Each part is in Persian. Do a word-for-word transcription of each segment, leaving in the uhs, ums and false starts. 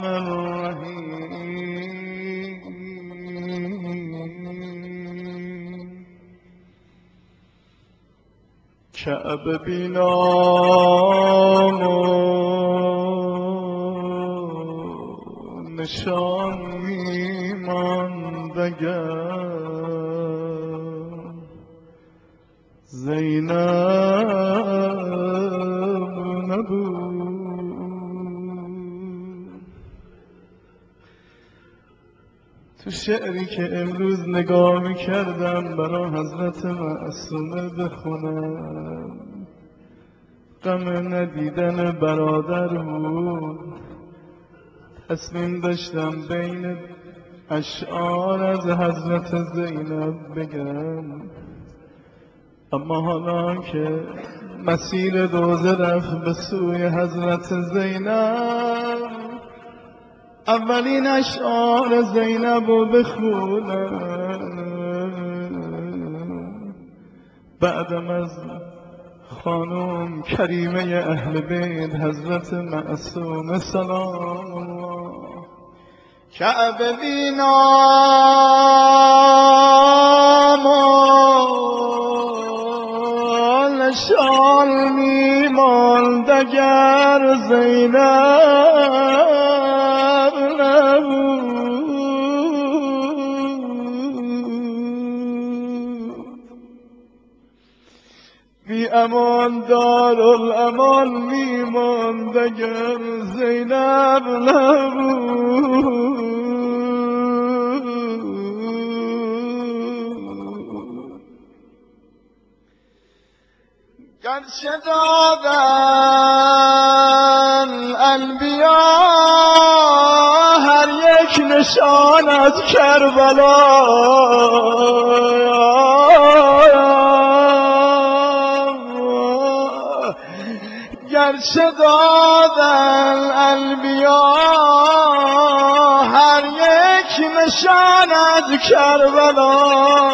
الرحیم کعبه بینام و نشان میماند اگر زینب نبود. تو شعری که امروز نگاه میکردم برا حضرت معصومه بخونم، غم ندیدن برادر بود. تصمیم داشتم بین اشعار از حضرت زینب بگم، اما حالا که مسیر روزه رفت به سوی حضرت زینب، اولین اشعار زینب رو بخونم، بعدم از خانم کریمه اهل بیت حضرت معصومه سلام الله. کعبه بینام و نشان میماند اگر زینب نبود. بی امان دارالامان میماند اگر زینب نبود. گرچه دادن انبیا هر یک نشان از کربلا، گرچه دادن انبیا هر یک نشان از کربلا،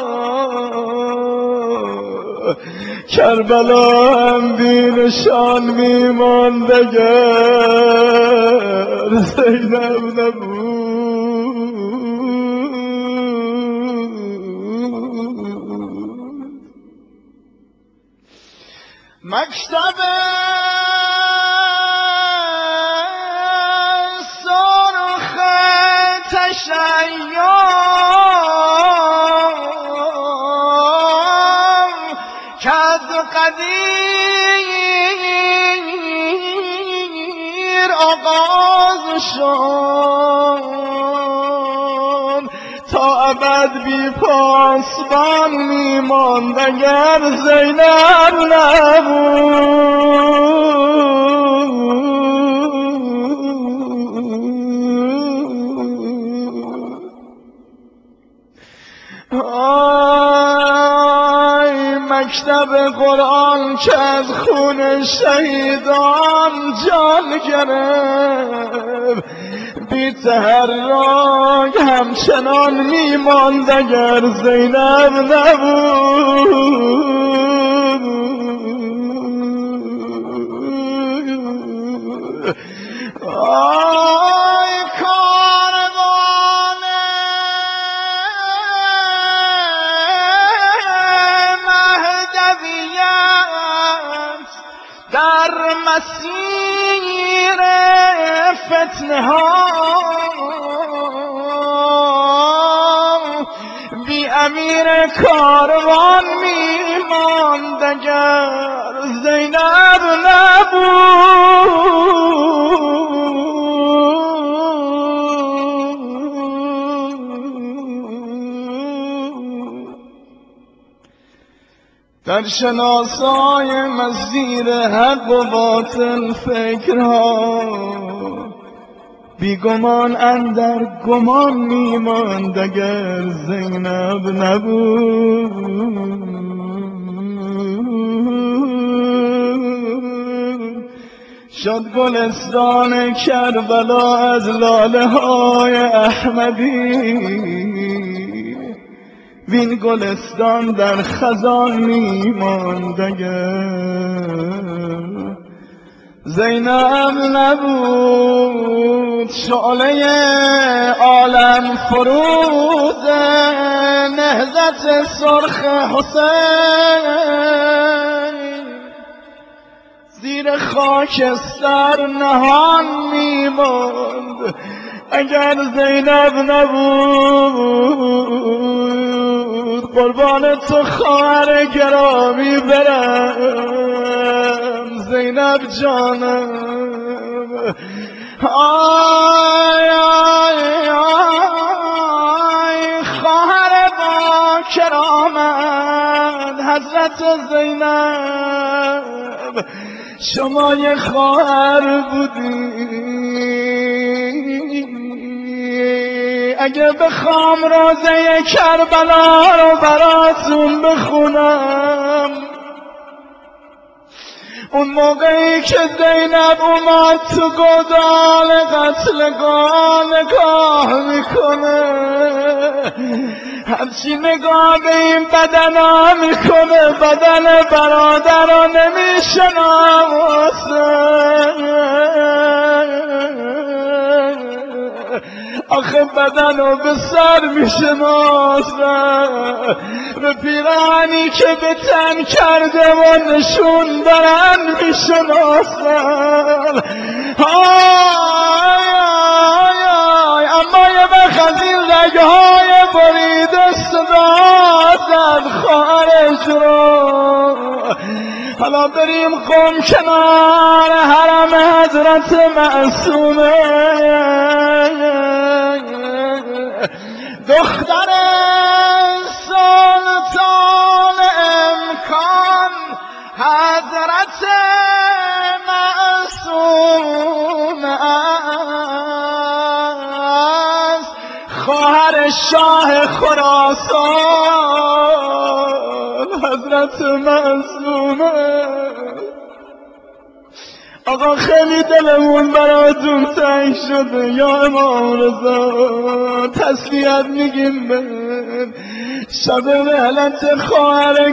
کربلا هم بی نشان میماند اگر زینب نبود. مکتب سرخ تشیع کد قدیر آغاز شد، تا ابد بی پاسبان میماند اگر زینب نبود. آی مکتب قرآن که از خون شهیدان جان گرفت، بی تحرک همچنان میماند اگر زینب نبود. آی کاروان مهدویت در مسیر فتنه ها، بی امیر کاروان میماند اگر زینب نبود. در شناسای مسیر حق و باطل فکرها، بی گمان اندر گمان میماند اگر زینب نبود. شد گلستان کربلا از لاله های احمدی، وین گلستان در خزان میماند اگر زینب نبود شعله عالم فروز نهضت سرخ حسین زیر خاکستر نهان می‌ماند. اگر زینب نبود قربان تو خواهر گرامی برم زینب جانم. آی آی آی خواهر با کرامت حضرت زینب شما یه خواهر بودی. اگه بخوام روزه کربلا رو براتون بخونم، اون موقعی که زینب اومد تو گودال قتلگاه نگاه میکنه، هرچی نگاه به این بدن ها میکنه بدن برادر رو نمیشناسه. آخه بدن رو به سر میشناسن، به پیرانی که به تن کرده و نشون برن میشناسن. آی آی آی اما یه وقت از این رگهای بریده صدا زد خواهرش رو. حالا بریم قم کنار حرم حضرت معصومه، دختر سلطان امکان حضرت معصوم است، خواهر شاه خراسان حضرت معصوم است. آقا خیلی دلمون براتون تنگ شده یا امام رضا، تسلیت میگیم به شب مهلت خواهر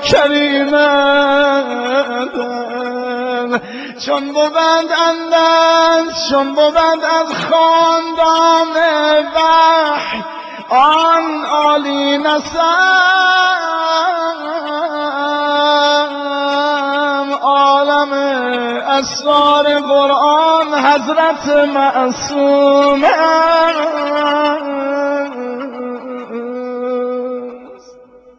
کریمت، چون بود انداز چون بود از خاندان وحی آن عالی نسب، عالم اسرار قرآن حضرت معصوم است.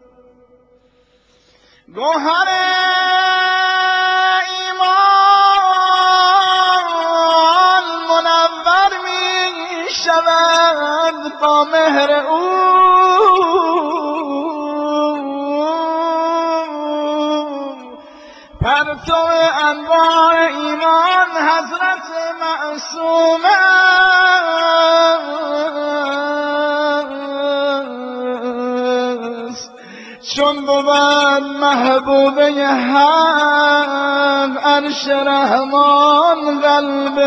گوهر ایمان منور می شود با مهر او، پرتو انوار ایمان حضرت معصوم است. چون بود محبوبه حق عرش رحمان قلب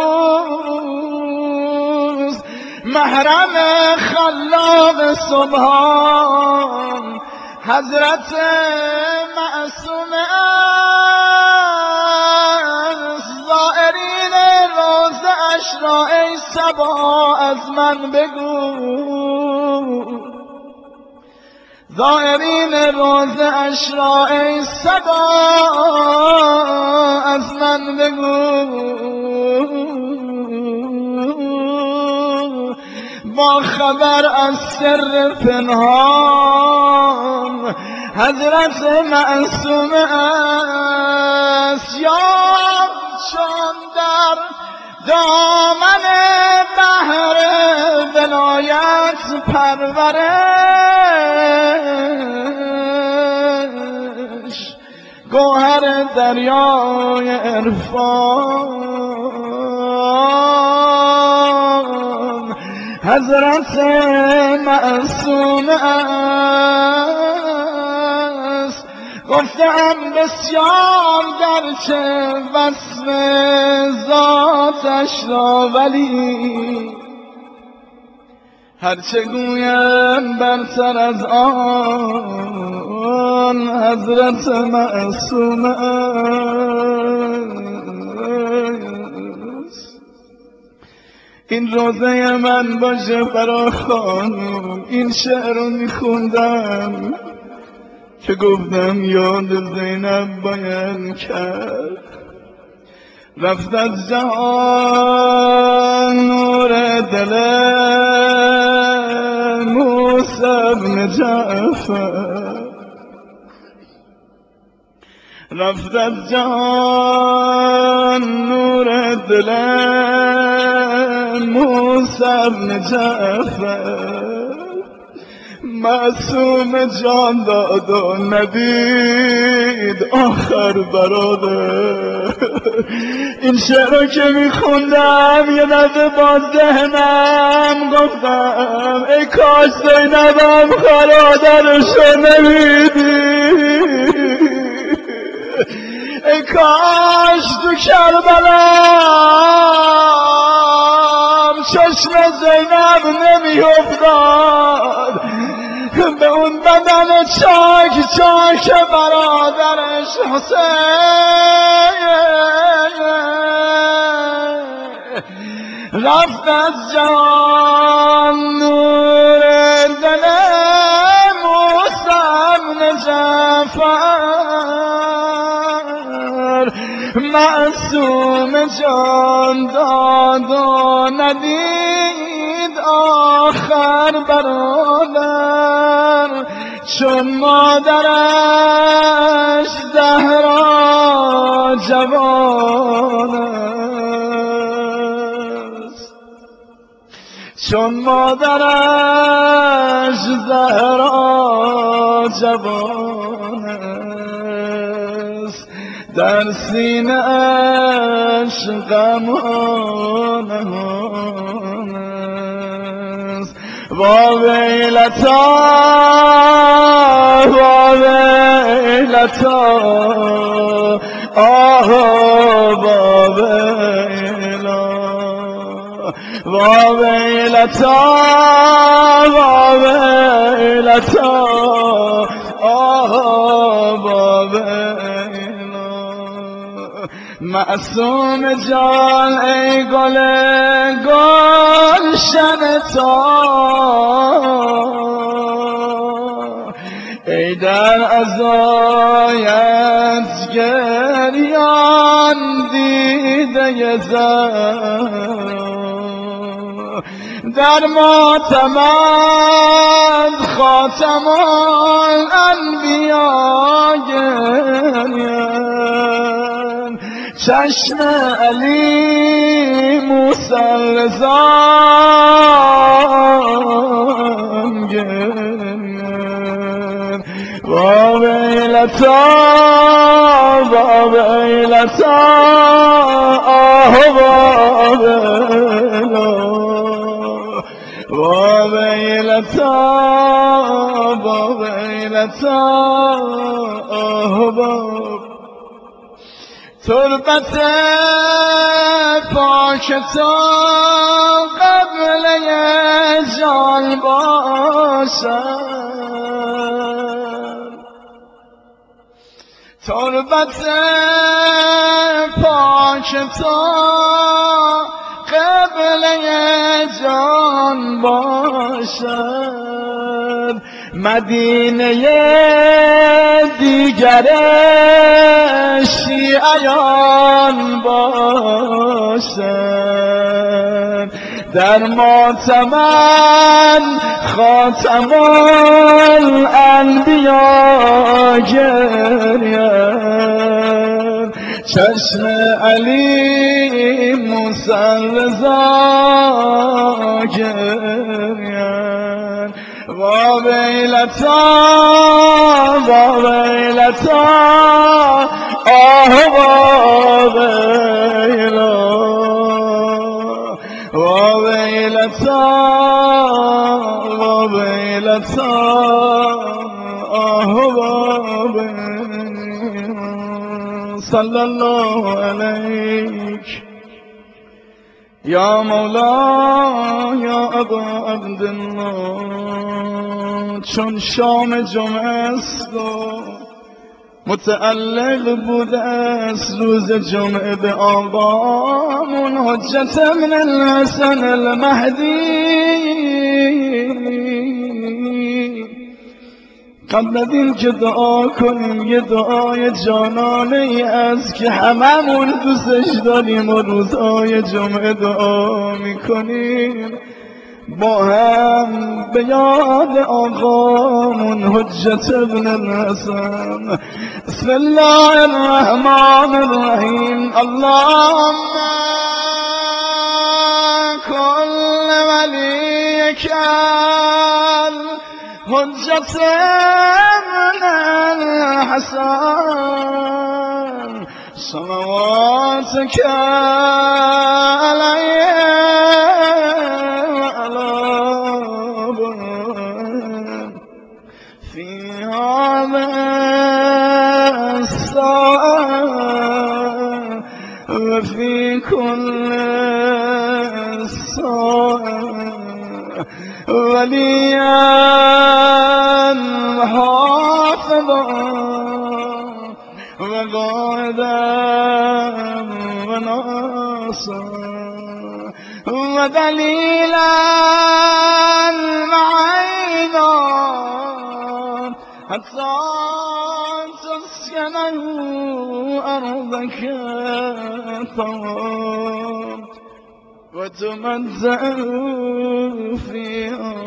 اوست، محرم خلاق سبحان حضرت معصوم است. زائرین روضه اش را ای صبا از من بگو، زائرین روضه اش را ای صبا از من بگو، با خبر از سر پنهان حضرت معصوم است. یا چون در دامن بحر ولایت پرورش گوهر دریای عرفان حضرت معصوم است. گفتم بسیار گرچه وصف ذاتش را، ولی هرچه گویم برتر از آن حضرت معصوم است. این روزه من باشه برا خانم. این شعر رو میخوندم که گفتم یاد زینب باید کرد. رفت از جهان نور دل موسی بن جعفر، رفت از جهان نور دل موسی بن جعفر. معصوم جان داد و ندید آخر برادر. این شعر رو که میخوندم یه دفعه با ذهنم گفتم ای کاش زینبم برادرشو نمیدی، ای کاش تو کربلام چشم زینب نمی افتاد به اون بدن چاک چاک برادرش حسین. رفت از جان نور دل موسی بن جعفر، معصوم جان داد و ندید آخر برادر. چون مادرش زهرا جوان است، چون مادرش زهرا جوان است، در سینه اش غم و نهان است. وا ویلتا وا ویلتا آه وا ویلا، وا ویلتا وا ویلتا آه وا ویلا. معصوم جان ای گل گلشن تا، ای در عزایت گریان دیده زر، در ماتمت خاتم الانبیا گریم، چشم علی موسی رضا گریم. وا ویلتا وا ویلتا آه وا ویلا، وا ویلتا وا ویلتا آه وا. تربت پاک تو قبله جان باشد، تربت پاک تو قبله جان باشد، مدینه دیگر شیعیان باشد، در ماتمن خاتم الانبیا گریم، چشم علی موسی رضا گریم. وا ویلتا وا ویلتا آه وا ویلا، وا ویلتا وا ویلتا آه وا ویلا. صلی الله علیک یا مولا یا ابا عبدالله. چون شام جمعه است و متعلق بوده است روز جمعه به آقا مقام حجت ابن الحسن المهدی. قبل از این که دعا کنیم یه دعای جانانه ای از که هممون دوستش داریم و روزهای جمعه دعا میکنیم، با هم به یاد آقامون حجت ابن الحسن. بسم الله الرحمن الرحیم. اللهم کل ولیک حجت ابن الحسن صلواتک علیه في هذا الساعة وفي كل ساعة وليا وحافظا وقائدا وناصرا ودليلا معينا حتى تسكنوا أرضك طوعا وتمتعوا فيها.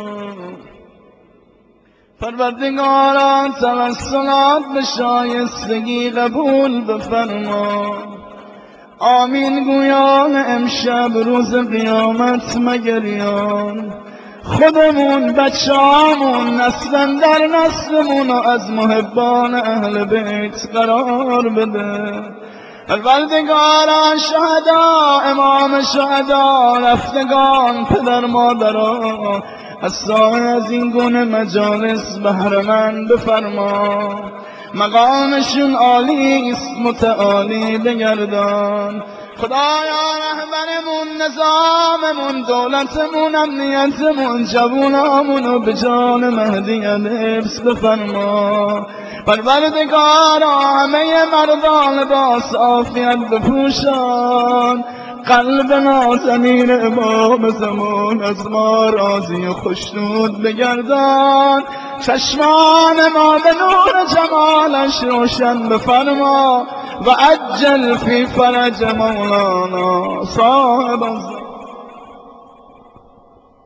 پروردگارا توسلات به شایستگی قبول بفرما. آمین گویان امشب روز قیامت مگریان، خودمون بچه‌هامون نسلن در نسلمون از محبان اهل بیت قرار بده. پروردگارا شهدا، امام شهدا، رفتگان، پدر مادرها از سایه از این گونه مجالس بهره‌مند بفرما. مقامشون عالی است، متعالی بگردان. خدایا رهبرمون، نظاممون، دولتمون، امنیتمون، جوونامونو به جان مهدی حفظ بفرما. پروردگارا همه مردان لباس عافیت بپوشان. قلب نازنین امام زمان از ما راضی و خوشنود بگردان. چشمان ما به نور جمالش روشن بفرما و عجل فی فرج مولانا صاحب